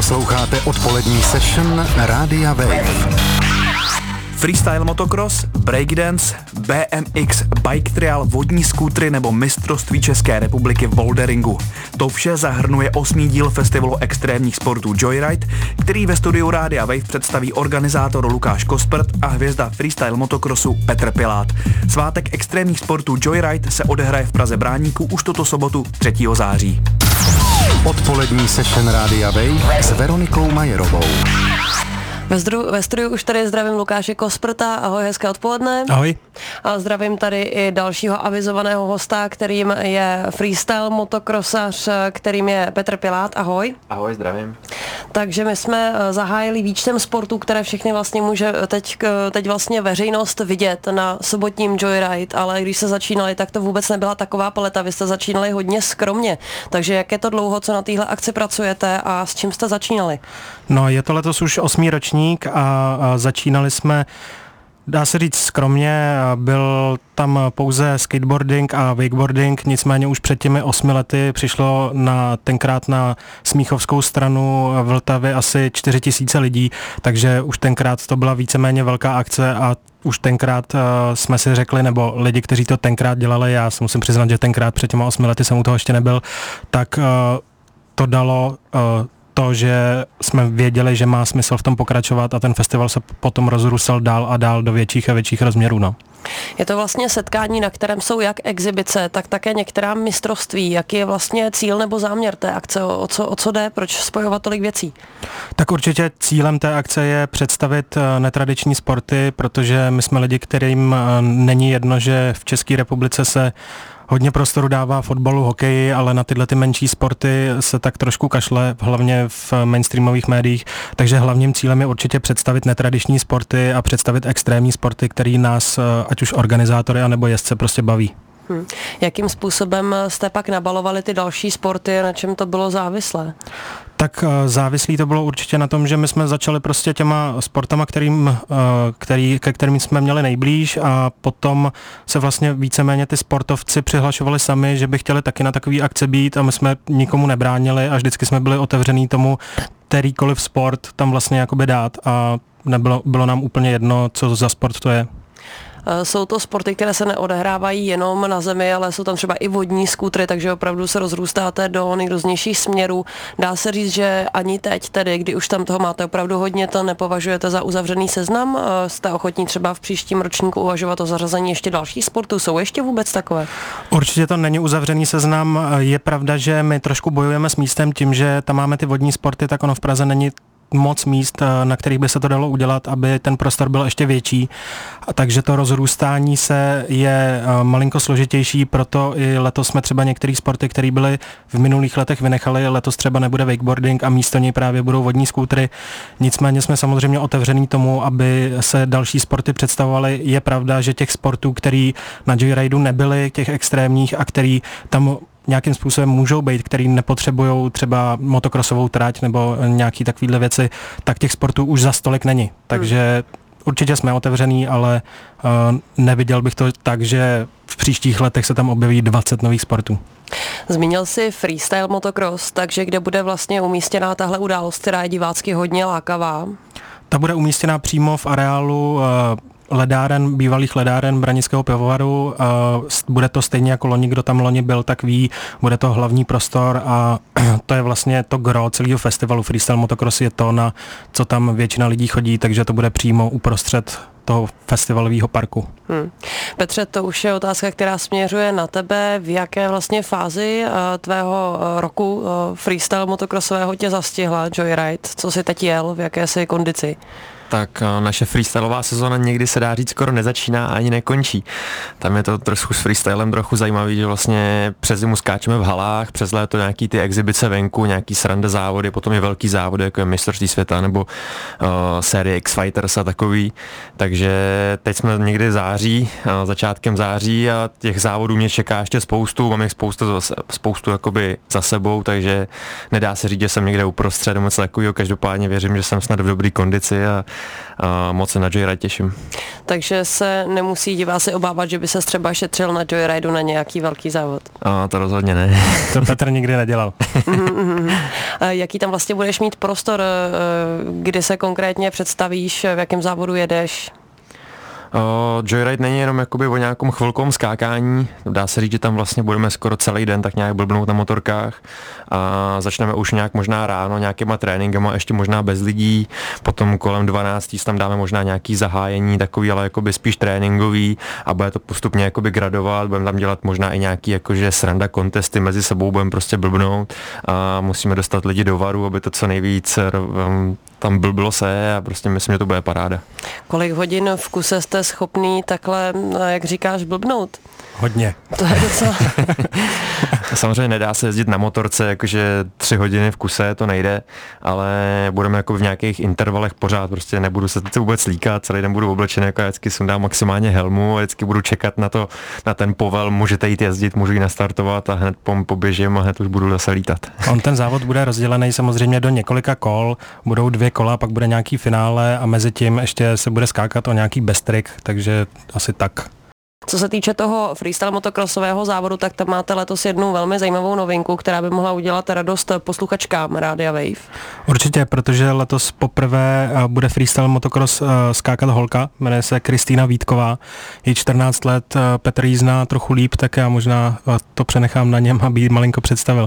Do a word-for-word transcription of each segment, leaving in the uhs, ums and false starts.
Posloucháte odpolední session Rádia Wave. Freestyle motocross, breakdance, B M X, bike trial, vodní skútry nebo mistrovství České republiky v boulderingu. To vše zahrnuje osmý díl festivalu extrémních sportů Joyride, který ve studiu Rádia Wave představí organizátor Lukáš Kosprt a hvězda freestyle motocrossu Petr Pilát. Svátek extrémních sportů Joyride se odehraje v Praze Bráníku už tuto sobotu třetího září. Odpolední session Rádia Wave s Veronikou Majerovou. Ve, zdru, ve studiu už tady zdravím Lukáše Kosprta, ahoj, hezké odpoledne. Ahoj. A zdravím tady i dalšího avizovaného hosta, kterým je freestyle motocrossař, kterým je Petr Pilát, ahoj. Ahoj, zdravím. Takže my jsme zahájili výčtem sportů, které všechny vlastně může teď, teď vlastně veřejnost vidět na sobotním Joyride, ale když se začínali, tak to vůbec nebyla taková paleta, vy jste začínali hodně skromně, takže jak je to dlouho, co na téhle akci pracujete a s čím jste začínali? No, je to letos už osmý ročník a, a začínali jsme, dá se říct skromně, byl tam pouze skateboarding a wakeboarding, nicméně už před těmi osmi lety přišlo na tenkrát na Smíchovskou stranu v Vltavě asi čtyři tisíce lidí, takže už tenkrát to byla víceméně velká akce a už tenkrát uh, jsme si řekli, nebo lidi, kteří to tenkrát dělali, já si musím přiznat, že tenkrát před těmi osmi lety jsem u toho ještě nebyl, tak uh, to dalo uh, to, že jsme věděli, že má smysl v tom pokračovat a ten festival se potom rozrůstal dál a dál do větších a větších rozměrů. No. Je to vlastně setkání, na kterém jsou jak exibice, tak také některá mistrovství. Jaký je vlastně cíl nebo záměr té akce? O co, o co jde? Proč spojovat tolik věcí? Tak určitě cílem té akce je představit netradiční sporty, protože my jsme lidi, kterým není jedno, že v České republice se hodně prostoru dává fotbalu, hokeji, ale na tyhle ty menší sporty se tak trošku kašle, hlavně v mainstreamových médiích, takže hlavním cílem je určitě představit netradiční sporty a představit extrémní sporty, který nás, ať už organizátory, anebo jezdce prostě baví. Hmm. Jakým způsobem jste pak nabalovali ty další sporty a na čem to bylo závislé? Tak závislý to bylo určitě na tom, že my jsme začali prostě těma sportama, kterým, který, ke kterým jsme měli nejblíž a potom se vlastně víceméně ty sportovci přihlašovali sami, že by chtěli taky na takový akce být a my jsme nikomu nebránili a vždycky jsme byli otevřený tomu, kterýkoliv sport tam vlastně jakoby dát a nebylo, bylo nám úplně jedno, co za sport to je. Jsou to sporty, které se neodehrávají jenom na zemi, ale jsou tam třeba i vodní skútry, takže opravdu se rozrůstáte do nejrůznějších směrů. Dá se říct, že ani teď, tedy, kdy už tam toho máte opravdu hodně, to nepovažujete za uzavřený seznam? Jste ochotní třeba v příštím ročníku uvažovat o zařazení ještě dalších sportů? Jsou ještě vůbec takové? Určitě to není uzavřený seznam. Je pravda, že my trošku bojujeme s místem tím, že tam máme ty vodní sporty, tak ono v Praze není moc míst, na kterých by se to dalo udělat, aby ten prostor byl ještě větší. A takže to rozrůstání se je malinko složitější, proto i letos jsme třeba některé sporty, které byly v minulých letech vynechali, letos třeba nebude wakeboarding a místo něj právě budou vodní skútry. Nicméně jsme samozřejmě otevření tomu, aby se další sporty představovaly. Je pravda, že těch sportů, který na Joyrideu nebyly, těch extrémních a který tam nějakým způsobem můžou být, který nepotřebujou třeba motokrosovou trať nebo nějaký takovýhle věci, tak těch sportů už za stolik není. Takže určitě jsme otevřený, ale uh, neviděl bych to tak, že v příštích letech se tam objeví dvacet nových sportů. Zmínil jsi freestyle motocross, takže kde bude vlastně umístěná tahle událost, která je divácky hodně lákavá? Ta bude umístěná přímo v areálu uh, ledáren, bývalých ledáren Branického pivovaru. Uh, bude to stejně jako loni, kdo tam loni byl, tak ví, bude to hlavní prostor a to je vlastně to gro celého festivalu. Freestyle motocross je to, na co tam většina lidí chodí, takže to bude přímo uprostřed toho festivalového parku. Hmm. Petře, to už je otázka, která směřuje na tebe. V jaké vlastně fázi uh, tvého uh, roku uh, freestyle motocrossového tě zastihla Joyride? Co jsi teď jel? V jaké jsi kondici? Tak naše freestylová sezóna někdy se dá říct skoro nezačíná a ani nekončí. Tam je to trošku s freestylem trochu zajímavý, že vlastně přes zimu skáčeme v halách, přes léto nějaký ty exibice venku, nějaký sranda závody, potom je velký závody, jako je mistrovství světa nebo uh, série X-Fighters a takový. Takže teď jsme někdy září září, začátkem září a těch závodů mě čeká ještě spoustu, mám jich spoustu, spoustu jakoby za sebou, takže nedá se říct, že jsem někde uprostřed, moc takového, každopádně věřím, že jsem snad v dobré kondici a, a moc se na Joyride těším. Takže se nemusí diváci obávat, že by se třeba šetřil na Joyridu na nějaký velký závod? A to rozhodně ne. To Petr nikdy nedělal. A jaký tam vlastně budeš mít prostor, kdy se konkrétně představíš, v jakém závodu jedeš? Uh, Joyride není jenom jakoby o nějakom chvilkovém skákání, dá se říct, že tam vlastně budeme skoro celý den tak nějak blbnout na motorkách a začneme už nějak možná ráno nějakýma tréninkama, ještě možná bez lidí, potom kolem dvanácti tam dáme možná nějaký zahájení takový, ale jakoby spíš tréninkový a bude to postupně jakoby gradovat, budeme tam dělat možná i nějaký jakože sranda kontesty mezi sebou, budeme prostě blbnout a musíme dostat lidi do varu, aby to co nejvíc um, tam blblo se a prostě myslím, že to bude paráda. Kolik hodin v kuse jste schopný takhle, jak říkáš, blbnout? Hodně. To je docela... Samozřejmě nedá se jezdit na motorce, jakože tři hodiny v kuse, to nejde, ale budeme jako v nějakých intervalech pořád, prostě nebudu se to vůbec líkat, celý den budu oblečený, jako vždycky sundám maximálně helmu a vždycky budu čekat na to, na ten povel, můžete jít jezdit, můžu jít nastartovat a hned poběžím a hned už budu zase lítat. On ten závod bude rozdělený samozřejmě do několika kol, budou dvě kola, pak bude nějaký finále a mezi tím ještě se bude skákat o nějaký best trick, takže asi tak. Co se týče toho freestyle motocrossového závodu, tak tam máte letos jednu velmi zajímavou novinku, která by mohla udělat radost posluchačkám Rádia Wave. Určitě, protože letos poprvé bude freestyle motocross skákat holka, jmenuje se Kristýna Vítková, je čtrnáct let, Petr jí zná trochu líp, tak já možná to přenechám na něm, aby jí malinko představil.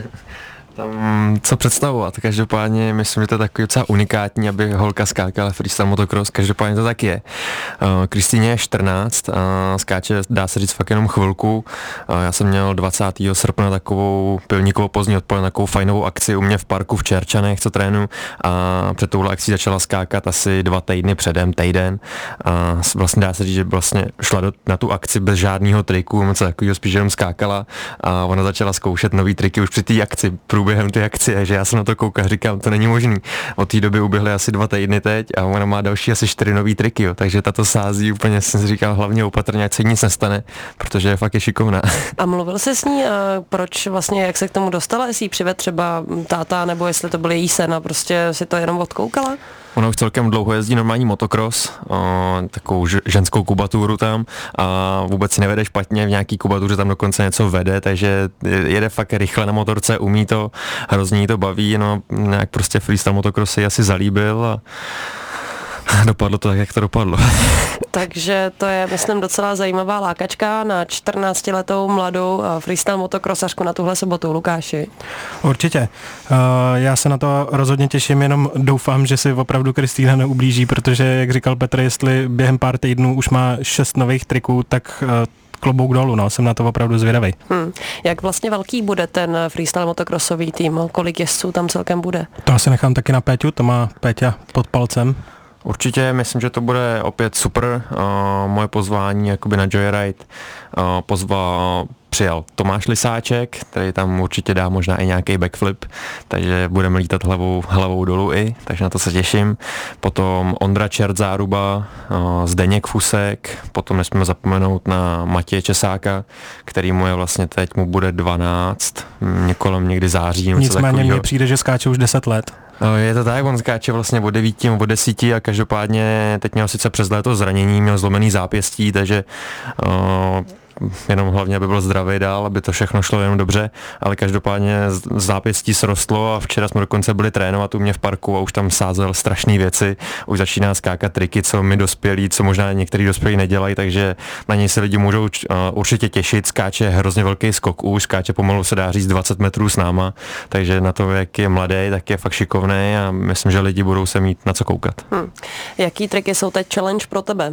Tam co představovat, každopádně myslím, že to je takový docela unikátní, aby holka skákala freestyle motocross, každopádně to tak je. Kristýně je čtrnáct, a skáče dá se říct fakt jenom chvilku. Já jsem měl dvacátého srpna takovou pilníkovou pozdní odpoledne, takovou fajnovou akci u mě v parku v Čerčanech, co trénu a před touhle akcí začala skákat asi dva týdny předem, týden a vlastně dá se říct, že vlastně šla do, na tu akci bez žádného triku, moc takového spíš jenom skákala a ona začala zkoušet nový triky už při té akci, během ty akcie, že já jsem na to koukal a říkám, to není možný. Od té doby uběhly asi dva týdny teď a ona má další asi čtyři nový triky, jo. Takže tato sází úplně, jsem si říkal, hlavně opatrně, ať se nic nestane, protože je fakt je šikovná. A mluvil jsi s ní, a proč vlastně, jak se k tomu dostala, jestli ji přived třeba táta, nebo jestli to byl její sen a prostě si to jenom odkoukala? Ona už celkem dlouho jezdí normální motocross, o, takovou ženskou kubaturu tam a vůbec si nevede špatně, v nějaký kubatuře tam dokonce něco vede, takže jede fakt rychle na motorce, umí to, hrozně jí to baví, no nějak prostě freestyle motocross si asi zalíbil a dopadlo to tak, jak to dopadlo. Takže to je, myslím, docela zajímavá lákačka na čtrnáctiletou mladou freestyle motocrossařku na tuhle sobotu. Lukáši. Určitě. Já se na to rozhodně těším, jenom doufám, že si opravdu Kristýna neublíží, protože, jak říkal Petr, jestli během pár týdnů už má šest nových triků, tak klobouk dolů, no, jsem na to opravdu zvědavej. Hmm. Jak vlastně velký bude ten freestyle motocrossový tým? Kolik jezdců tam celkem bude? To asi nechám taky na Péťu, to má Péťa pod palcem. Určitě, myslím, že to bude opět super. Uh, moje pozvání jakoby na Joyride uh, pozval, přijal Tomáš Lisáček, který tam určitě dá možná i nějaký backflip, takže budeme lítat hlavou, hlavou dolů i, takže na to se těším. Potom Ondra Čert Záruba, uh, Zdeněk Fusek, potom nesmíme zapomenout na Matěje Česáka, který mu je vlastně teď, mu bude dvanáct, kolem někdy září. Nicméně mně přijde, že skáče už deset let. No, je to tak, on skáče vlastně od devíti, od desíti a každopádně teď měl sice přes léto zranění, měl zlomený zápěstí, takže uh, jenom hlavně, aby byl zdravý dál, aby to všechno šlo jenom dobře, ale každopádně zápěstí srostlo a včera jsme dokonce byli trénovat u mě v parku a už tam sázel strašné věci, už začíná skákat triky, co my dospělí, co možná některý dospělí nedělají, takže na něj se lidi můžou uh, určitě těšit, skáče hrozně velký skok už, skáče pomalu se dá říct dvacet metrů s náma, takže na to, jak je mladý, tak je fakt šikovný a myslím, že lidi budou se mít na co koukat. Hmm. Jaký triky jsou teď challenge pro tebe?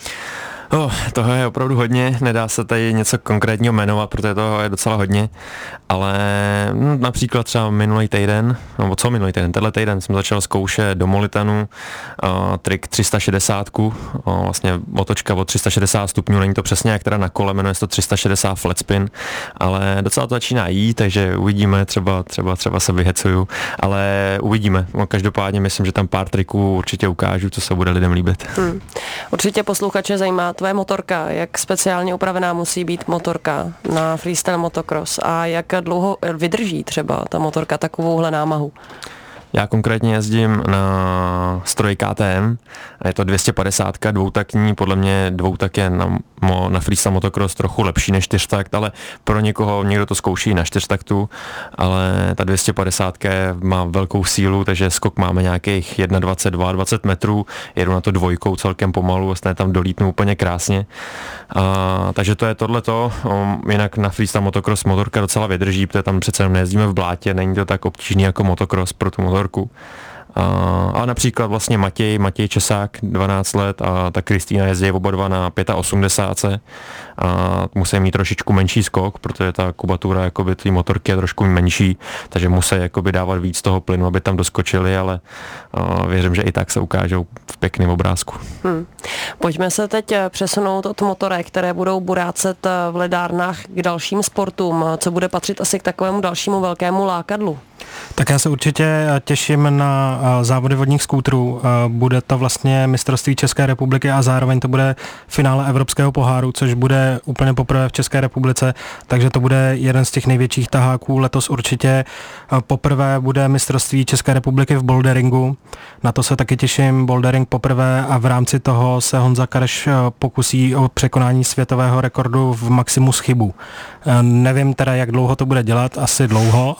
Oh, toho je opravdu hodně, nedá se tady něco konkrétního jmenovat, protože toho je docela hodně, ale no, například třeba minulý týden, nebo co minulý týden, tenhle týden jsem začal zkoušet do Molitanu uh, trik tři sta šedesát, uh, vlastně otočka o tři sta šedesát stupňů, není to přesně jak teda na kole, jmenuje se to tři sta šedesát flat spin, ale docela to začíná jít, takže uvidíme, třeba, třeba, třeba se vyhecuju, ale uvidíme, no, každopádně myslím, že tam pár triků určitě ukážu, co se bude lidem líbit. Hmm. Určitě posluchače zajímá tvoje motorka, jak speciálně upravená musí být motorka na freestyle motocross a jak dlouho vydrží třeba ta motorka takovouhle námahu? Já konkrétně jezdím na stroji K T M a je to dvě stě padesát dvoutakní, podle mě dvoutak je na, na freestyle motocross trochu lepší než čtyřtakt, ale pro někoho, někdo to zkouší na čtyřtaktu, ale ta dvě stě padesát má velkou sílu, takže skok máme nějakých dvacet jedna, dvacet dva metrů, jedu na to dvojkou celkem pomalu, vlastně tam dolítnu úplně krásně. A, takže to je tohleto, jinak na freestyle motocross motorka docela vydrží, protože tam přece nejezdíme v blátě, není to tak obtížný jako motocross pro tu motorku. A, a například vlastně Matěj, Matěj Česák, dvanáct let a ta Kristýna jezdí oba dva na osmdesát pět a musí mít trošičku menší skok, protože ta kubatura jakoby té motorky je trošku menší, takže musí jakoby dávat víc toho plynu, aby tam doskočili, ale a, věřím, že i tak se ukážou v pěkném obrázku. Hmm. Pojďme se teď přesunout od motorek, které budou burácet v ledárnách k dalším sportům. Co bude patřit asi k takovému dalšímu velkému lákadlu? Tak já se určitě těším na závody vodních skútrů. Bude to vlastně mistrovství České republiky a zároveň to bude finále Evropského poháru, což bude úplně poprvé v České republice, takže to bude jeden z těch největších taháků. Letos určitě poprvé bude mistrovství České republiky v boulderingu. Na to se taky těším, bouldering poprvé a v rámci toho se Honza Kareš pokusí o překonání světového rekordu v maximu chybu. Nevím teda, jak dlouho to bude dělat, asi dlouho,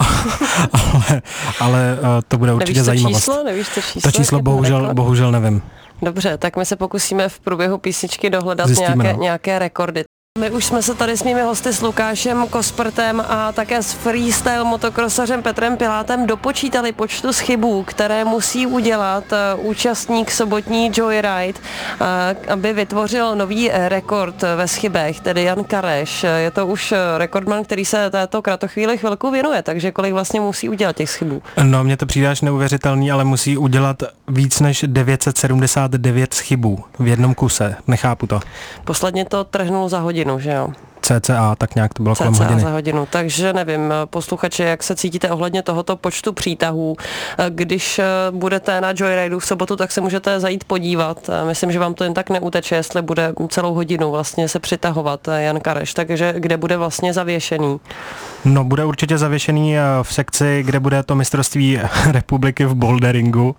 ale, ale to bude určitě zajímavost. Číslo? Nevíš to číslo? To číslo bohužel, bohužel nevím. Dobře, tak my se pokusíme v průběhu písničky dohledat nějaké, no. nějaké rekordy. My už jsme se tady s mými hosty s Lukášem Kosprtem a také s freestyle motokrosařem Petrem Pilátem dopočítali počtu chybů, které musí udělat uh, účastník sobotní Joyride, uh, aby vytvořil nový rekord ve schybech, tedy Jan Kareš. Je to už rekordman, který se této kratochvíli chvilku věnuje, takže kolik vlastně musí udělat těch chybů? No, mně to přijde až neuvěřitelný, ale musí udělat víc než devět set sedmdesát devět chybů v jednom kuse. Nechápu to. Posledně to trhnul za hodinu. Že jo? cca, tak nějak to bylo kolem hodiny. za hodinu, takže nevím, posluchači, jak se cítíte ohledně tohoto počtu přítahů. Když budete na Joyrideu v sobotu, tak se můžete zajít podívat. Myslím, že vám to jen tak neuteče, jestli bude celou hodinu vlastně se přitahovat Jan Kareš, takže kde bude vlastně zavěšený? No, bude určitě zavěšený v sekci, kde bude to mistrovství republiky v boulderingu,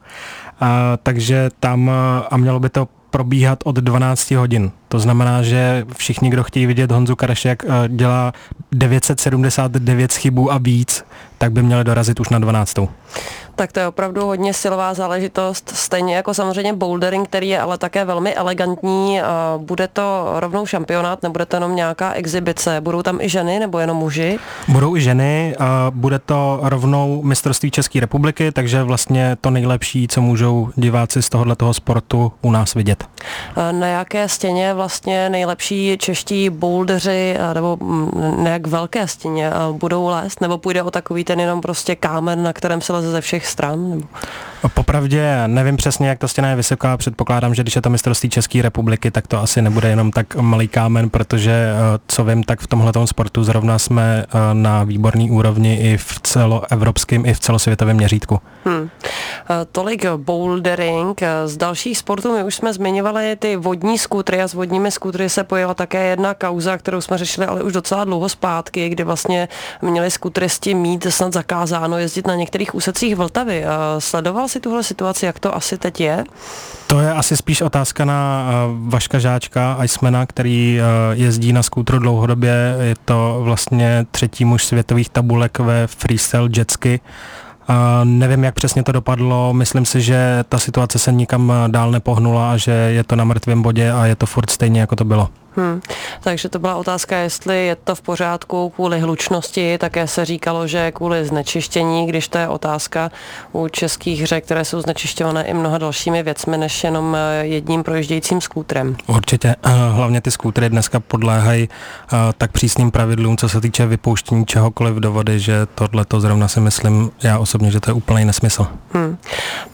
a, takže tam a mělo by to probíhat od dvanáct hodin. To znamená, že všichni, kdo chtějí vidět Honzu Kareše, jak dělá devět set sedmdesát devět chybů a víc, tak by měli dorazit už na dvanáctou. Tak to je opravdu hodně silová záležitost, stejně jako samozřejmě bouldering, který je ale také velmi elegantní. Bude to rovnou šampionát, nebude to jenom nějaká exibice? Budou tam i ženy nebo jenom muži? Budou i ženy, bude to rovnou mistrovství České republiky, takže vlastně to nejlepší, co můžou diváci z tohoto sportu u nás vidět. Na jaké stěně vlastně nejlepší čeští bouldeři, nebo na jak velké stěně budou lézt, nebo půjde o takový ten jenom prostě kámen, na kterém se leze ze všech stran? Nebo? Popravdě nevím přesně, jak ta stěna je vysoká, předpokládám, že když je to mistrovství České republiky, tak to asi nebude jenom tak malý kámen, protože co vím, tak v tomhletom sportu zrovna jsme na výborný úrovni i v celoevropském, i v celosvětovém měřítku. Hmm. Tolik bouldering. Z dalších sportů my už jsme zmiňovali ty vodní skútry a s vodními skútry se pojela také jedna kauza, kterou jsme řešili ale už docela dlouho zpátky, kdy vlastně měli skútristi mít snad zakázáno jezdit na některých úsecích Vltavy. Sledoval si tuhle situaci, jak to asi teď je? To je asi spíš otázka na Vaška Žáčka, Icemana, který jezdí na skútru dlouhodobě. Je to vlastně třetí muž světových tabulek ve freestyle jetsky. Uh, nevím, jak přesně to dopadlo, myslím si, že ta situace se nikam dál nepohnula a že je to na mrtvém bodě a je to furt stejně, jako to bylo. Hmm. Takže to byla otázka, jestli je to v pořádku kvůli hlučnosti, také se říkalo, že kvůli znečištění, když to je otázka u českých řek, které jsou znečišťované i mnoha dalšími věcmi, než jenom jedním projíždějícím skútrem. Určitě, hlavně ty skútry dneska podléhají tak přísným pravidlům, co se týče vypouštění čehokoliv do vody, že tohleto zrovna si myslím, já osobně, že to je úplný nesmysl. Hmm.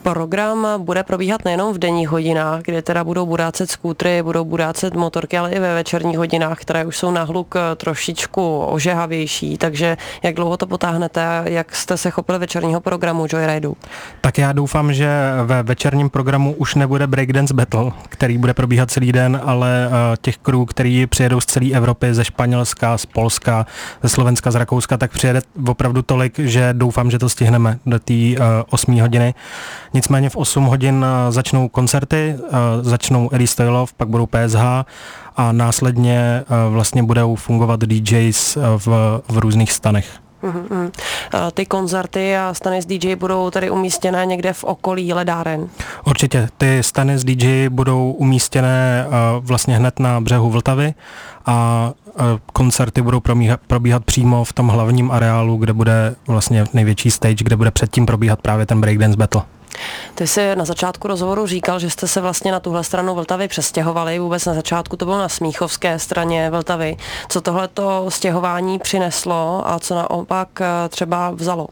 Program bude probíhat nejenom v denních hodinách, kde teda budou burácet skútry, budou burácet motorky, ale i ve ve večerních hodinách, které už jsou na hluk trošičku ožehavější, takže jak dlouho to potáhnete a jak jste se chopili večerního programu Joyrideu? Tak já doufám, že ve večerním programu už nebude Breakdance Battle, který bude probíhat celý den, ale uh, těch crew, který přijedou z celé Evropy, ze Španělska, z Polska, ze Slovenska, z Rakouska, tak přijede opravdu tolik, že doufám, že to stihneme do té uh, osmé hodiny. Nicméně v osm hodin uh, začnou koncerty, uh, začnou Eddie Stylov, pak budou P S H a následně uh, vlastně budou fungovat D Js uh, v, v různých stanech. Mm-hmm. Ty koncerty a stany s D J budou tady umístěné někde v okolí ledáren? Určitě. Ty stany s D J budou umístěné uh, vlastně hned na břehu Vltavy a uh, koncerty budou probíhat, probíhat přímo v tom hlavním areálu, kde bude vlastně největší stage, kde bude předtím probíhat právě ten Breakdance Battle. Ty jsi na začátku rozhovoru říkal, že jste se vlastně na tuhle stranu Vltavy přestěhovali, vůbec na začátku to bylo na smíchovské straně Vltavy. Co tohleto stěhování přineslo a co naopak třeba vzalo?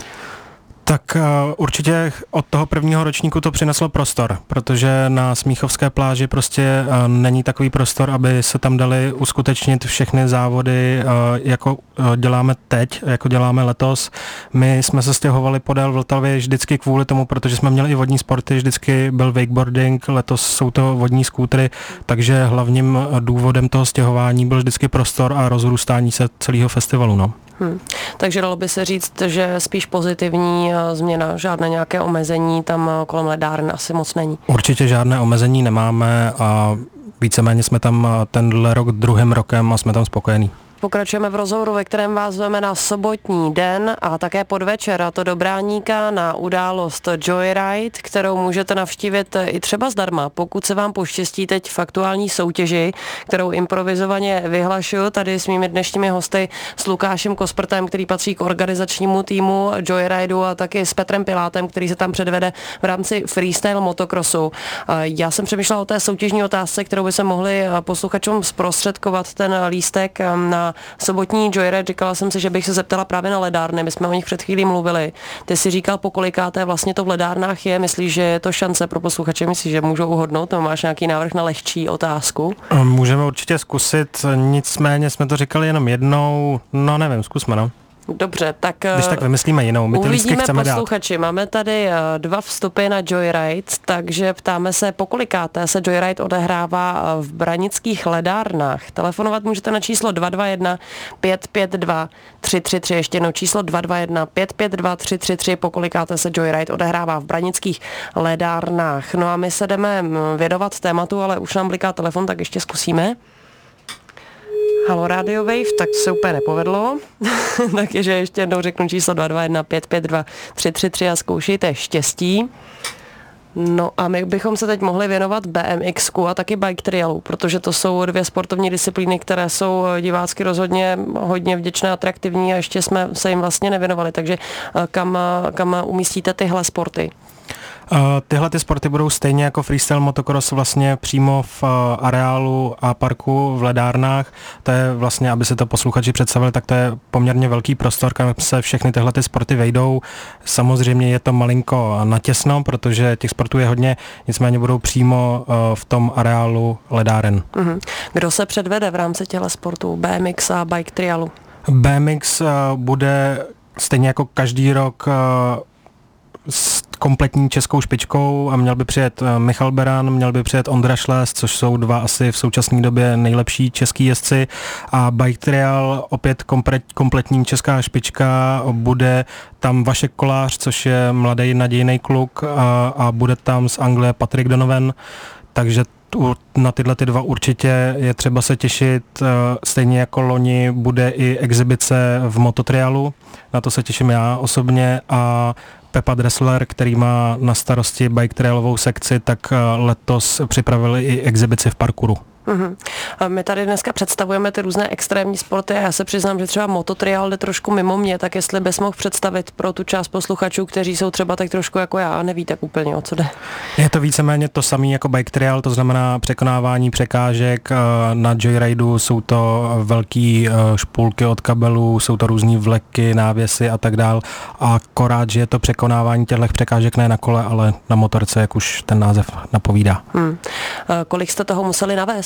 Tak uh, určitě od toho prvního ročníku to přineslo prostor, protože na Smíchovské pláži prostě uh, není takový prostor, aby se tam dali uskutečnit všechny závody, uh, jako uh, děláme teď, jako děláme letos. My jsme se stěhovali podél Vltavy vždycky kvůli tomu, protože jsme měli i vodní sporty, vždycky byl wakeboarding, letos jsou to vodní skútry, takže hlavním důvodem toho stěhování byl vždycky prostor a rozrůstání se celého festivalu. No. Hmm. Takže dalo by se říct, že spíš pozitivní změna, žádné nějaké omezení tam kolem ledáren asi moc není. Určitě žádné omezení nemáme a víceméně jsme tam tenhle rok druhým rokem a jsme tam spokojení. Pokračujeme v rozhovoru, ve kterém vás zveme na sobotní den a také podvečer, a to do Bráníka na událost Joyride, kterou můžete navštívit i třeba zdarma, pokud se vám poštěstí teď v aktuální soutěži, kterou improvizovaně vyhlašuju tady s mými dnešními hosty, s Lukášem Kosprtem, který patří k organizačnímu týmu Joyrideu, a taky s Petrem Pilátem, který se tam předvede v rámci freestyle motocrossu. Já jsem přemýšlela o té soutěžní otázce, kterou by se mohli posluchačům zprostředkovat ten lístek na sobotní Joyride. Říkala jsem si, že bych se zeptala právě na ledárny, my jsme o nich před chvílí mluvili. Ty si říkal, po kolikáté vlastně to v ledárnách je, myslíš, že je to šance pro posluchače, myslíš, že můžou uhodnout, nebo máš nějaký návrh na lehčí otázku? Můžeme určitě zkusit, nicméně jsme to říkali jenom jednou, no nevím, zkusme, no. Dobře, tak když tak vymyslíme jinou, my ty lístky chceme posluchači. Dát. Máme tady dva vstupy na Joyride, takže ptáme se, po kolikáté se Joyride odehrává v branických ledárnách. Telefonovat můžete na číslo dva dva jedna pět pět dva tři tři tři, ještě jednou číslo dva dva jedna pět pět dva tři tři tři, po kolikáté se Joyride odehrává v branických ledárnách. No a my se jdeme věnovat tématu, ale už nám bliká telefon, tak ještě zkusíme. Halo Radio Wave, tak to se úplně nepovedlo. Takže ještě jednou řeknu číslo dva dva jedna pět pět dva tři tři tři a zkoušejte štěstí. No a my bychom se teď mohli věnovat B M X ku a taky bike trialu, protože to jsou dvě sportovní disciplíny, které jsou divácky rozhodně hodně vděčné, atraktivní a ještě jsme se jim vlastně nevěnovali. Takže kam, kam umístíte tyhle sporty? Uh, tyhle ty sporty budou stejně jako freestyle motocross vlastně přímo v uh, areálu a parku v ledárnách. To je vlastně, aby si to posluchači představili, tak to je poměrně velký prostor, kam se všechny tyhle ty sporty vejdou. Samozřejmě je to malinko natěsno, protože těch sportů je hodně, nicméně budou přímo uh, v tom areálu ledáren. Mm-hmm. Kdo se předvede v rámci těchto sportů B M X a bike trialu? B M X uh, bude stejně jako každý rok uh, s kompletní českou špičkou a měl by přijet Michal Beran, měl by přijet Ondra Šles, což jsou dva asi v současné době nejlepší český jezdci, a bike trial opět kompletní česká špička, bude tam Vašek Kolář, což je mladý nadějný kluk, a, a bude tam z Anglie Patrick Donovan, takže na tyhle ty dva určitě je třeba se těšit. Stejně jako loni bude i exibice v mototrialu, na to se těším já osobně, a Pepa Dressler, který má na starosti bike trailovou sekci, tak letos připravili i exibici v parkouru. Uhum. A my tady dneska představujeme ty různé extrémní sporty a já se přiznám, že třeba mototrial jde trošku mimo mě, tak jestli bys mohl představit pro tu část posluchačů, kteří jsou třeba tak trošku jako já a neví tak úplně, o co jde. Je to víceméně to samé jako bike trial, to znamená překonávání překážek. Na Joyrideu jsou to velký špulky od kabelů, jsou to různý vleky, návěsy a tak dál, a akorát, že je to překonávání těchto překážek ne na kole, ale na motorce, jak už ten název napovídá. Hmm. Kolik jste toho museli navést?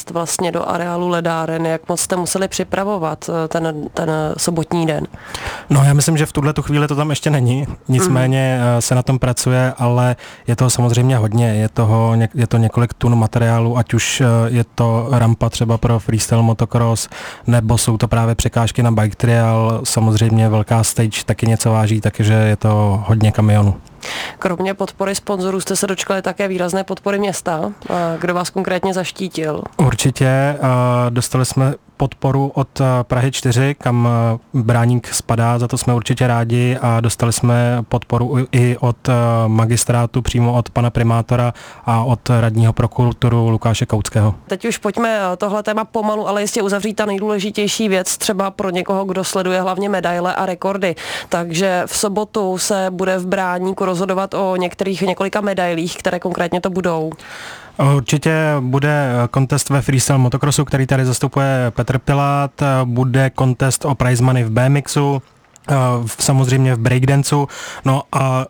dojezd vlastně do areálu ledáren, jak moc jste museli připravovat ten, ten sobotní den? No já myslím, že v tuhle tu chvíli to tam ještě není, nicméně mm. se na tom pracuje, ale je toho samozřejmě hodně, je, toho, je to několik tun materiálu, ať už je to rampa třeba pro freestyle motocross, nebo jsou to právě překážky na bike trial, samozřejmě velká stage taky něco váží, takže je to hodně kamionů. Kromě podpory sponzorů jste se dočkali také výrazné podpory města. Kdo vás konkrétně zaštítil? Určitě. Dostali jsme podporu od Prahy čtyři, kam Bráník spadá, za to jsme určitě rádi, a dostali jsme podporu i od magistrátu, přímo od pana primátora a od radního pro kulturu Lukáše Kautského. Teď už pojďme tohle téma pomalu, ale jistě uzavřít ta nejdůležitější věc, třeba pro někoho, kdo sleduje hlavně medaile a rekordy. Takže v sobotu se bude v Bráníku rozhodovat o některých několika medailích, které konkrétně to budou. Určitě bude kontest ve freestyle motocrossu, který tady zastupuje Petr Pilát, bude kontest o prize money v bé em iksu, samozřejmě v breakdanceu, no a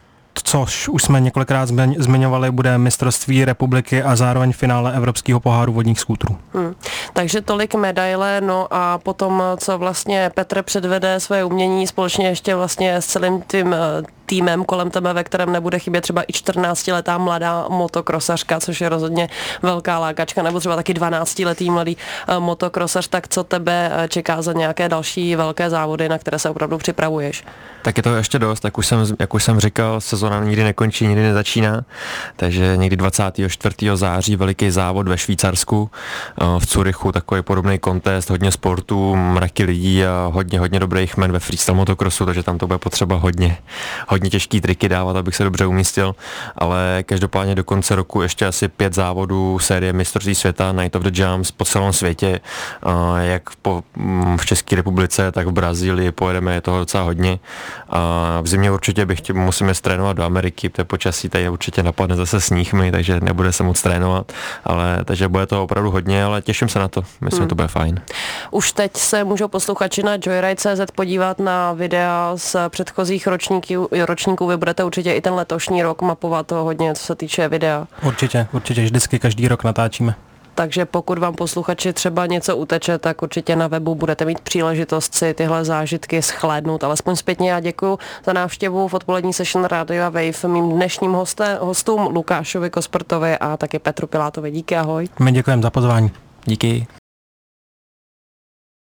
což už jsme několikrát zmiňovali, bude mistrovství republiky a zároveň finále Evropského poháru vodních skútrů. Hmm. Takže tolik medaile, no a potom, co vlastně Petr předvede své umění společně ještě vlastně s celým tím týmem kolem tebe, ve kterém nebude chybět třeba i čtrnáctiletá mladá motokrosařka, což je rozhodně velká lákačka, nebo třeba taky dvanáctiletý mladý motokrosař, tak co tebe čeká za nějaké další velké závody, na které se opravdu připravuješ? Tak je to ještě dost, jak už jsem, jak už jsem říkal, sezona nikdy nekončí, nikdy nezačíná, takže někdy dvacátého čtvrtého září veliký závod ve Švýcarsku, v Curychu takový podobný kontest, hodně sportů, mraky lidí a hodně, hodně dobrých jmen ve freestyle motocrossu, takže tam to bude potřeba hodně, hodně těžký triky dávat, abych se dobře umístil, ale každopádně do konce roku ještě asi pět závodů série mistrovství světa, Night of the Jumps po celém světě, jak po, v České republice, tak v Brazílii pojedeme, je toho docela hodně. A v zimě určitě bych chtěl, musíme trénovat do Ameriky, protože počasí tady určitě napadne zase sníh mi, takže nebude se moc trénovat, ale takže bude to opravdu hodně, ale těším se na to, myslím, hmm. to bude fajn. Už teď se můžou posluchači na joyride tečka cé zet podívat na videa z předchozích ročníků, ročníků, vy budete určitě i ten letošní rok mapovat toho hodně, co se týče videa. Určitě, určitě, vždycky každý rok natáčíme. Takže pokud vám posluchači třeba něco uteče, tak určitě na webu budete mít příležitost si tyhle zážitky shlédnout. Alespoň zpětně já děkuji za návštěvu v odpolední session Rádia Wave mým dnešním hosté, hostům Lukášovi Kosprtovi a taky Petru Pilátovi. Díky, ahoj. My děkujeme za pozvání. Díky.